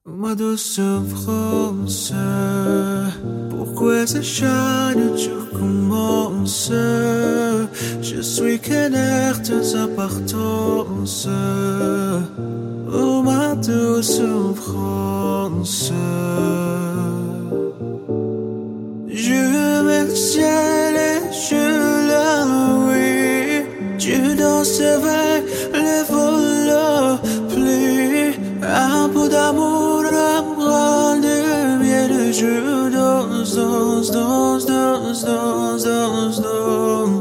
Ma douce souffrance, pourquoi ça chaque jour commence? Je suis qu'un air de appartenance. Oh ma douce souffrance, je vais le ciel et je la oui. Tu danses avec les voleurs, plus un peu d'amour à me rendre bien. Je danse, danse, danse, danse, danse, danse, danse.